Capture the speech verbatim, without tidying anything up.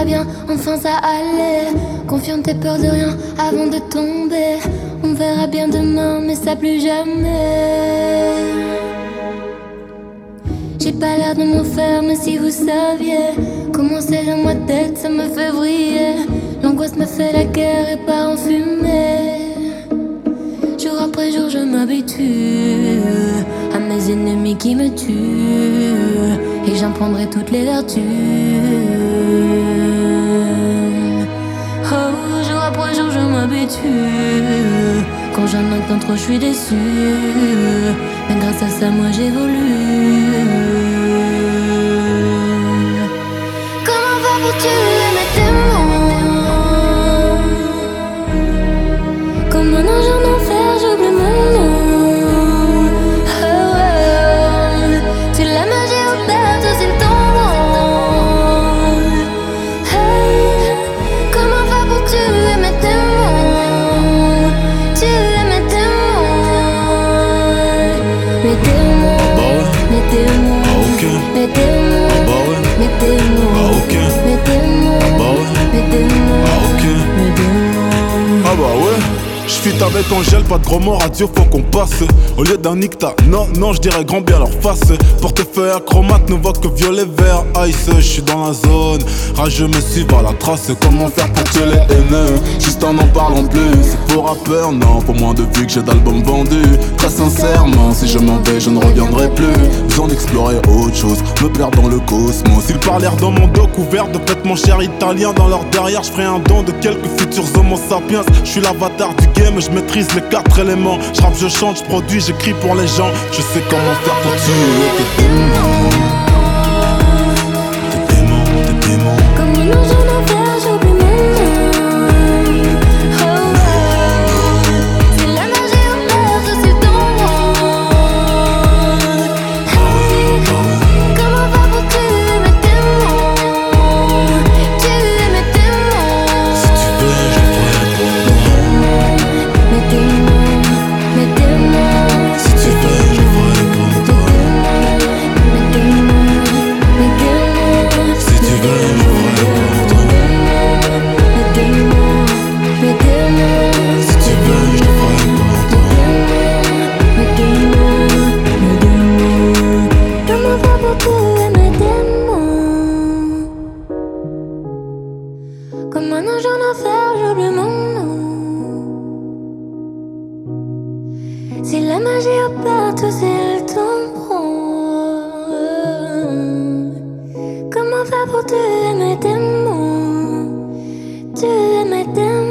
va bien, enfin ça allait. Confiante, t'es peur de rien avant de tomber. On verra bien demain, mais ça plus jamais. J'ai pas l'air de m'en faire, mais si vous saviez comment c'est dans ma tête, ça me fait vriller. L'angoisse me fait la guerre et part en fumée. Jour après jour je m'habitue à mes ennemis qui me tuent, et j'en prendrai toutes les vertus. Oh, jour après jour je m'habitue. Quand j'en entends trop je suis déçu, mais grâce à ça moi j'évolue. Comment va pour tuer mes démons? Comme un ange en enfer j'oublie mon nom. Oh, oh. C'est la magie ouverte, c'est le temps. Hey, comment va pour tuer mes démons? Tuer mes démons. Mes démons, mes démons, mes démons, mes démons, mes démons, mes démons, mes démons. Ah bah ouais, j'fit avec Angèle, pas de gros mots, radio faut qu'on passe. Au lieu d'un nicta, non, non, j'dirais grand bien leur face. Portefeuille acromate ne voit que violet vert ice. J'suis dans la zone, rageux me suivent à la trace. Comment faire pour tuer les haineux, juste en en parlant plus. C'est pour rappeur, non, pour moins de vues que j'ai d'albums vendus. Très sincèrement, si je m'en vais, je ne reviendrai plus. Besoin d'explorer autre chose, me perdre dans le cosmos. Ils parlèrent dans mon dos couvert de vêtements chers italiens. Dans leur derrière, j'ferai un don de quelques futurs homo sapiens. J'suis l'avatar du game, je maîtrise les quatre éléments. J'rappe, je chante, j'produis, j'écris pour les gens. Je sais comment faire pour tuer tes démons. Tes démons, tes démons. Comme un ange en enfer, j'oublie mon nom. Oh, oh. C'est la magie ouverte, c'est le temps. Hey, comment va pour tuer mes démons? Tuer mes démons. Si tu veux, je le ferai pour toi. Mes démons, mes démons. Si tu veux, je le ferai pour toi. Mes démons, mes démons. Si tu veux, je le ferai pour toi. Mes démons, mes démons. Si tu veux, je le ferai pour toi. Mes démons, mes démons. Comment va pour tuer mes démons? Comme un ange en enfer, j'oublie mon nom. Si la magie opère, tous ils tomberont. Comment faire pour tuer mes démons? Tuer mes démons.